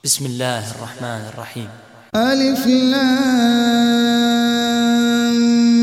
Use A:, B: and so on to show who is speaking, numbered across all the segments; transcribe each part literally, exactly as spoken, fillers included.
A: بسم الله الرحمن الرحيم.
B: ألف لام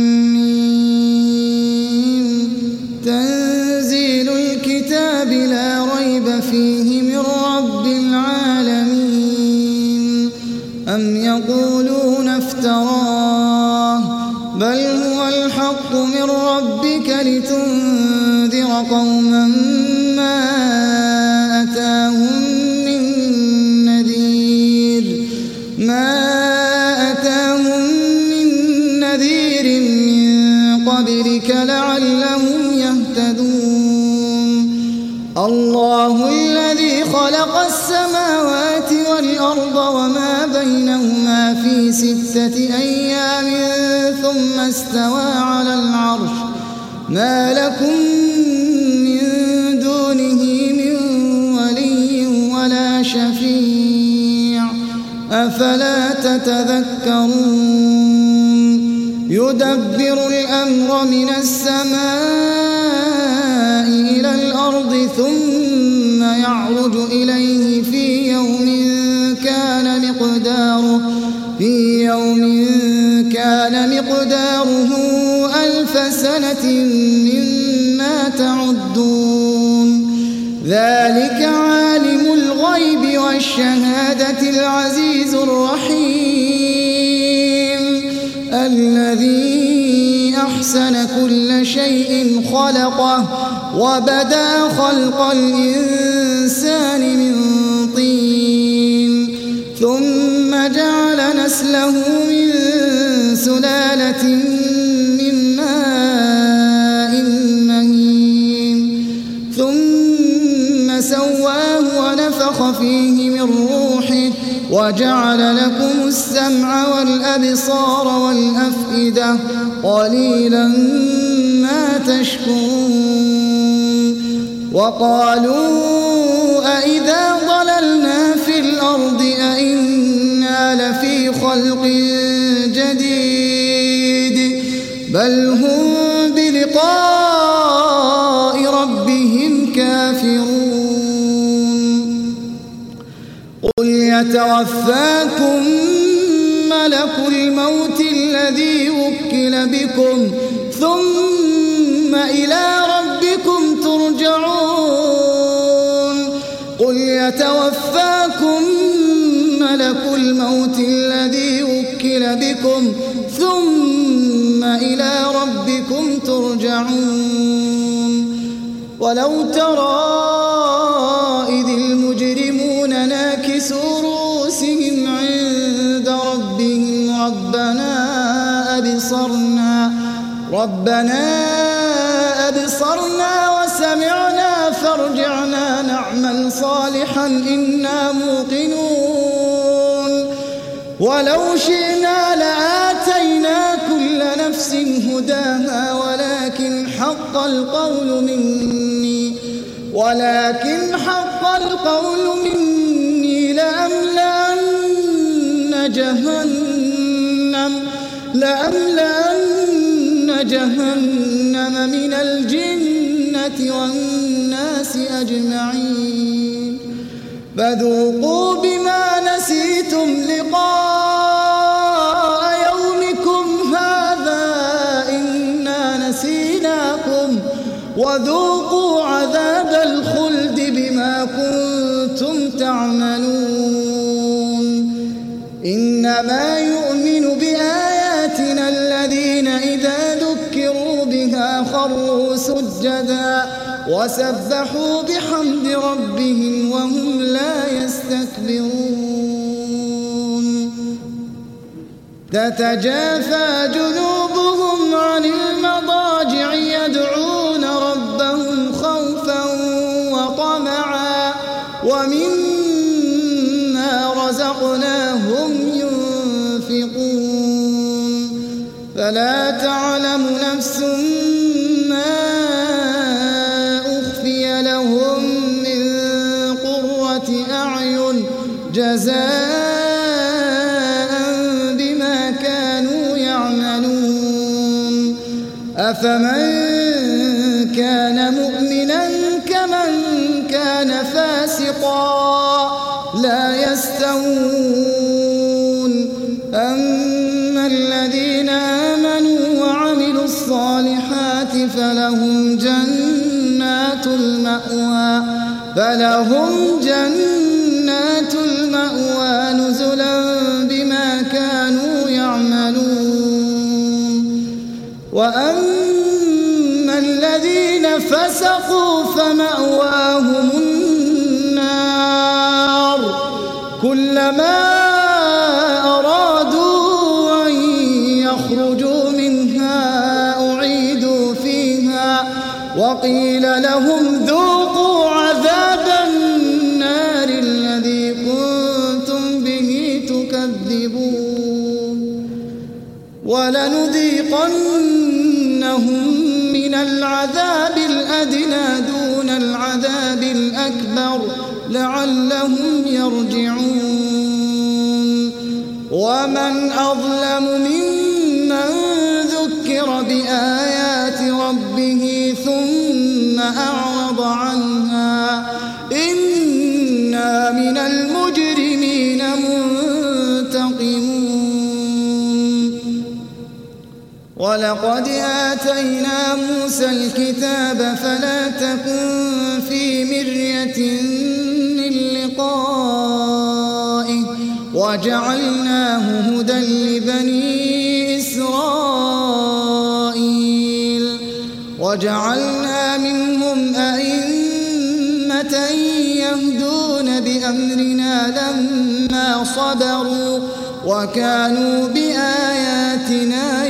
B: ميم. تنزيل الكتاب لا ريب فيه من رب العالمين. أم يقولون افتراه بل هو الحق من ربك لتنذر قوما ما أتاهم من نذير ما أتاهم من نذير من قبلك لعلهم يهتدون. الله الذي خلق السماوات والأرض وما بينهما في ستة أيام ثم استوى على العرش ما لكم من دونه من ولي ولا شفيع أفلا تتذكرون. يدبر الأمر من السماء إلى الأرض ثم يعرج إليه في يوم كان مقداره في يوم كان مقداره ألف سنة مما تعدون. ذلك عالم الغيب والشهادة العزيز الرحيم الذي أحسن كل شيء خلقه وبدأ خلق الإنسان من طين ثم جعل نسله من سلالة من ماء مهين ثم سواه ونفخ فيه من روحه وجعل لكم السمع والأبصار والأفئدة قليلا ما تشكرون. وقالوا أئذا ضللنا في الأرض أئنا لفي خلق جديد بل هم بلقاء ربهم كافرون. قل يتوفاكم ملك الموت الذي وكل بكم ثم إلى ربكم ترجعون. قل يتوفاكم ملك الموت الذي وكل بكم ثم إلى ربكم ترجعون. ولو ترى إذ المجرمون ناكسوا رؤوسهم عند ربهم ربنا أبصرنا ربنا أبصرنا وسمعنا فارجعنا نعمل صالحا إنا موقنون. ولو شئنا لآتينا كل نفس هداها ولكن حق القول مني ولكن حق القول مني لأملأن جهنم لأملأن جهنم من الجنة والناس أجمعين. فذوقوا بما نسيتم لقاء يومكم هذا إنا نسيناكم وذوقوا عذاب الخلد بما كنتم تعملون. إنما يؤمن بآياتنا الذين إذا ذكروا بها خروا سجدا وسبحوا بحمد ربهم وهم لا يستكبرون. تتجافى جنوبهم عن المضاجع يدعون ربهم خوفا وطمعا ومما رزقناهم ينفقون. فلا تعلم نفس ما أخفي لهم من قرة أعين جزاء بما كانوا يعملون. أفمن كان مؤمنا كمن كان فاسقا لا يستوون. يستوون أما الذين آمنوا وعملوا الصالحات فلهم جنات المأوى فلهم جنات المأوى نزلا بما كانوا يعملون وأما الذين فسقوا فمأواهم النار كلما أرادوا أن يخرجوا منها أعيدوا فيها وقيل لهم ذوقوا عذاب النار الذي كنتم به تكذبون ولنذيقنهم من العذاب الأدنى دون العذاب الأكبر لعلهم يرجعون ومن أظلم ممن ذكر بآيات ربه ثم أعرض عنها إنا من المجرمين منتقمون ولقد آتينا موسى الكتاب فلا تكن في مرية من لقائه وجعلناه هدى لبني إسرائيل وجعلنا منهم أئمة يهدون بأمرنا لما صبروا وكانوا بآياتنا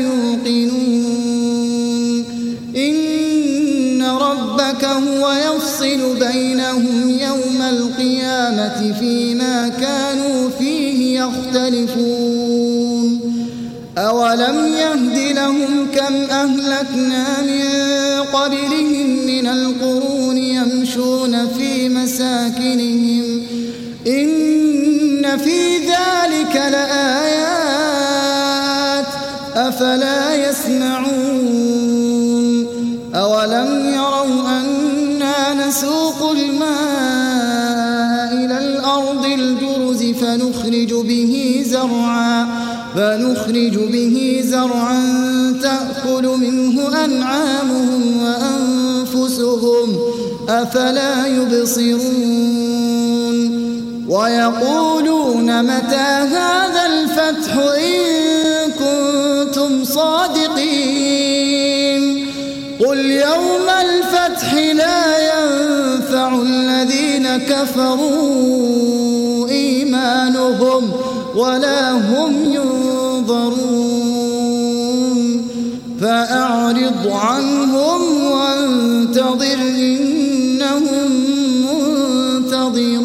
B: يوقنون إن ربك هو يفصل بينهم يوم القيامة فيما كانوا فيه يختلفون أولم يهد لهم كم أهلكنا من قبلهم من القرون يمشون في مساكنهم إن في ذلك لآيات أفلا يسمعون أولم يروا أنا نسوق الماء إلى الأرض الجرز فنخرج به زرعا فنخرج به زرعا تأكل منه أنعامهم وأنفسهم أفلا يبصرون ويقولون متى هذا الفتح إن كنتم صادقين قل يوم الفتح لا ينفع الذين كفروا إيمانهم ولا هم ينظرون فأعرض عنهم وانتظر إنهم منتظرون